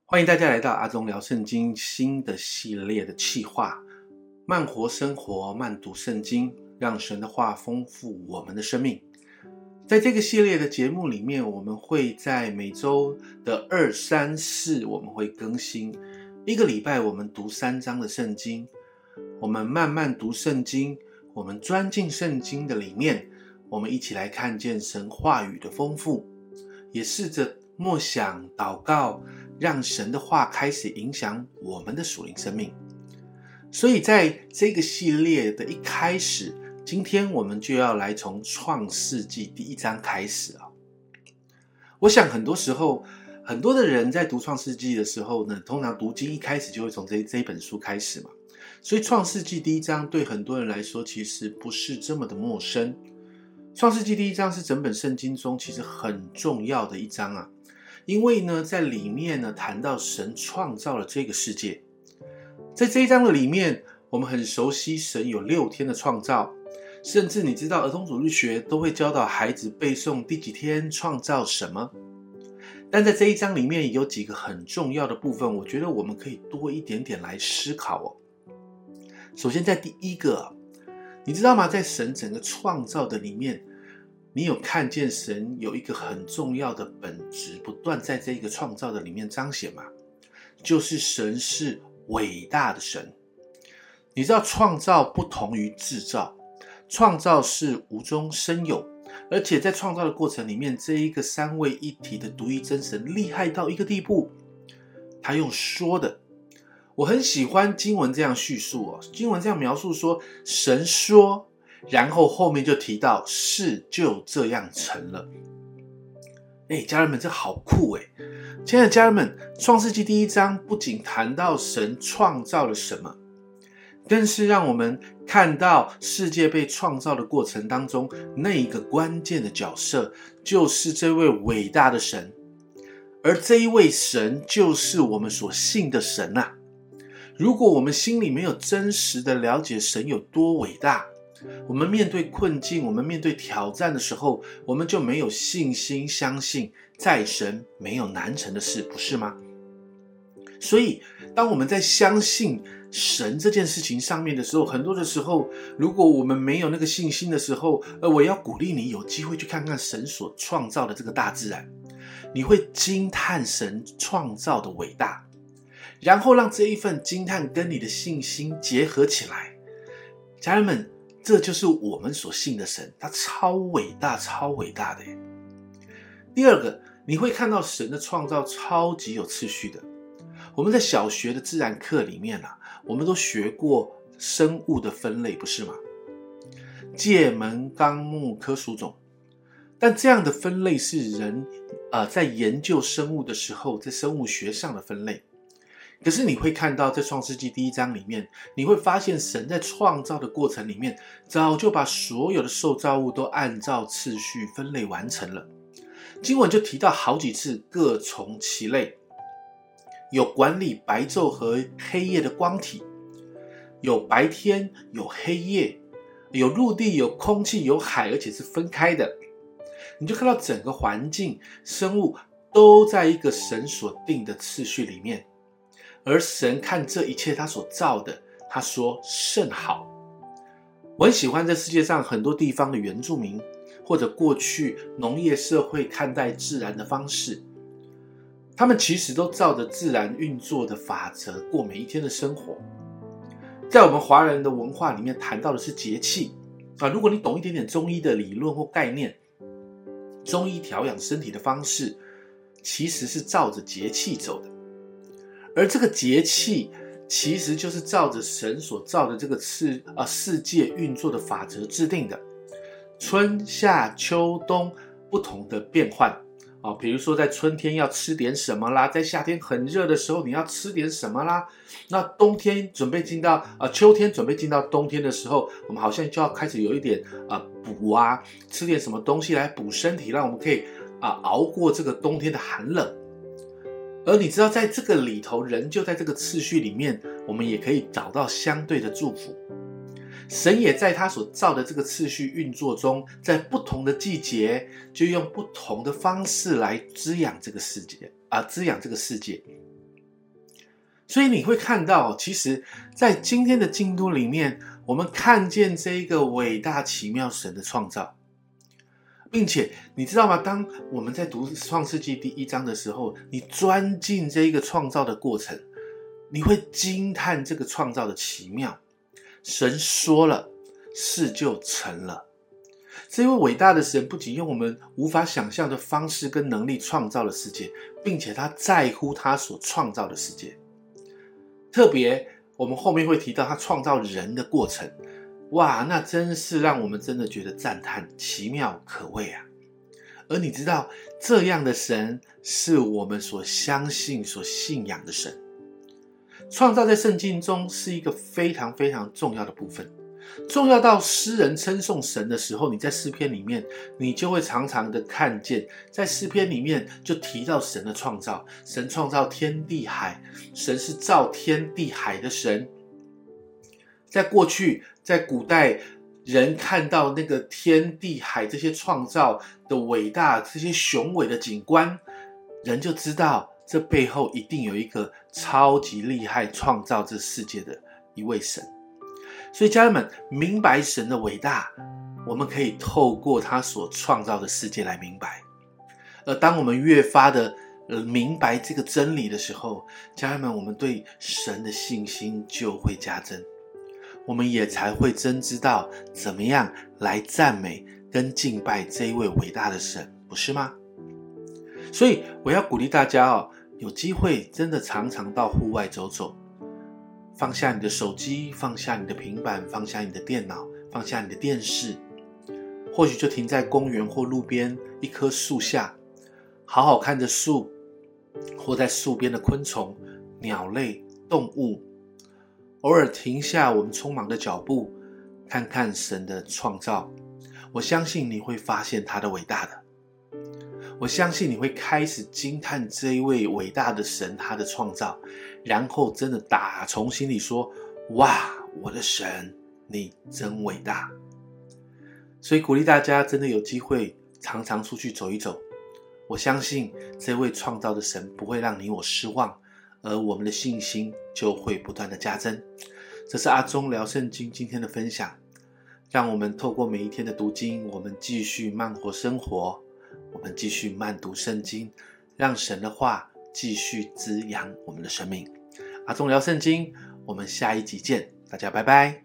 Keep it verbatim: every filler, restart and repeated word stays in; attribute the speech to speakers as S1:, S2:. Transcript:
S1: 欢迎大家来到阿忠聊圣经新的系列的企划，慢活生活，慢读圣经，让神的话丰富我们的生命。在这个系列的节目里面，我们会在每周的二、三、四我们会更新，一个礼拜我们读三章的圣经，我们慢慢读圣经，我们钻进圣经的里面，我们一起来看见神话语的丰富，也试着默想祷告，让神的话开始影响我们的属灵生命。所以在这个系列的一开始，今天我们就要来从创世纪第一章开始啊。我想很多时候很多的人在读创世纪的时候呢，通常读经一开始就会从 这, 这一本书开始嘛，所以创世纪第一章对很多人来说其实不是这么的陌生。创世纪第一章是整本圣经中其实很重要的一章啊，因为呢在里面呢谈到神创造了这个世界。在这一章的里面，我们很熟悉神有六天的创造，甚至你知道儿童主日学都会教导孩子背诵第几天创造什么。但在这一章里面有几个很重要的部分，我觉得我们可以多一点点来思考哦。首先在第一个，你知道吗？在神整个创造的里面，你有看见神有一个很重要的本质不断在这个创造的里面彰显吗？就是神是伟大的神。你知道创造不同于制造，创造是无中生有，而且在创造的过程里面，这一个三位一体的独一真神厉害到一个地步，他用说的。我很喜欢经文这样叙述哦，经文这样描述说，神说，然后后面就提到事就这样成了。诶，家人们，这好酷诶！亲爱的家人们，创世纪第一章不仅谈到神创造了什么，更是让我们看到世界被创造的过程当中，那一个关键的角色就是这位伟大的神，而这一位神就是我们所信的神啊。如果我们心里没有真实的了解神有多伟大，我们面对困境，我们面对挑战的时候，我们就没有信心相信在神没有难成的事，不是吗？所以当我们在相信神这件事情上面的时候，很多的时候如果我们没有那个信心的时候，呃，我要鼓励你有机会去看看神所创造的这个大自然，你会惊叹神创造的伟大，然后让这一份惊叹跟你的信心结合起来。家人们，这就是我们所信的神，他超伟大超伟大的耶。第二个，你会看到神的创造超级有次序的。我们在小学的自然课里面啊，我们都学过生物的分类，不是吗？界门纲目科属种。但这样的分类是人、呃、在研究生物的时候在生物学上的分类。可是你会看到在创世纪第一章里面，你会发现神在创造的过程里面，早就把所有的受造物都按照次序分类完成了。经文就提到好几次各从其类，有管理白昼和黑夜的光体，有白天有黑夜，有陆地有空气有海，而且是分开的。你就看到整个环境生物都在一个神所定的次序里面，而神看这一切他所造的，他说甚好。我很喜欢这世界上很多地方的原住民，或者过去农业社会看待自然的方式，他们其实都照着自然运作的法则过每一天的生活。在我们华人的文化里面谈到的是节气啊，如果你懂一点点中医的理论或概念，中医调养身体的方式其实是照着节气走的。而这个节气其实就是照着神所造的这个世、呃、世界运作的法则制定的。春夏秋冬不同的变换、哦、比如说在春天要吃点什么啦，在夏天很热的时候你要吃点什么啦，那冬天准备进到、呃、秋天准备进到冬天的时候，我们好像就要开始有一点、呃、补啊，吃点什么东西来补身体，让我们可以、呃、熬过这个冬天的寒冷。而你知道在这个里头，人就在这个次序里面，我们也可以找到相对的祝福。神也在他所造的这个次序运作中，在不同的季节就用不同的方式来滋养这个世界、啊、滋养这个世界。 所以你会看到，其实在今天的京都里面，我们看见这一个伟大奇妙神的创造，并且你知道吗？当我们在读创世纪第一章的时候，你钻进这一个创造的过程，你会惊叹这个创造的奇妙。神说了，事就成了。这位伟大的神不仅用我们无法想象的方式跟能力创造了世界，并且他在乎他所创造的世界。特别我们后面会提到他创造人的过程，哇，那真是让我们真的觉得赞叹，奇妙可畏啊。而你知道，这样的神是我们所相信所信仰的神。创造在圣经中是一个非常非常重要的部分，重要到诗人称颂神的时候，你在诗篇里面你就会常常的看见，在诗篇里面就提到神的创造，神创造天地海，神是造天地海的神。在过去，在古代，人看到那个天地海这些创造的伟大，这些雄伟的景观，人就知道这背后一定有一个超级厉害创造这世界的一位神。所以家人们，明白神的伟大，我们可以透过他所创造的世界来明白。而当我们越发的明白这个真理的时候，家人们，我们对神的信心就会加增，我们也才会真知道怎么样来赞美跟敬拜这一位伟大的神，不是吗？所以我要鼓励大家哦，有机会真的常常到户外走走，放下你的手机，放下你的平板，放下你的电脑，放下你的电视，或许就停在公园或路边一棵树下，好好看着树，或在树边的昆虫、鸟类、动物，偶尔停下我们匆忙的脚步，看看神的创造。我相信你会发现他的伟大的，我相信你会开始惊叹这一位伟大的神他的创造，然后真的打从心里说，哇，我的神你真伟大。所以鼓励大家真的有机会常常出去走一走，我相信这位创造的神不会让你我失望，而我们的信心就会不断的加增。这是阿忠聊圣经今天的分享，让我们透过每一天的读经，我们继续慢活生活，我们继续慢读圣经，让神的话继续滋养我们的生命。阿忠聊圣经，我们下一集见，大家拜拜。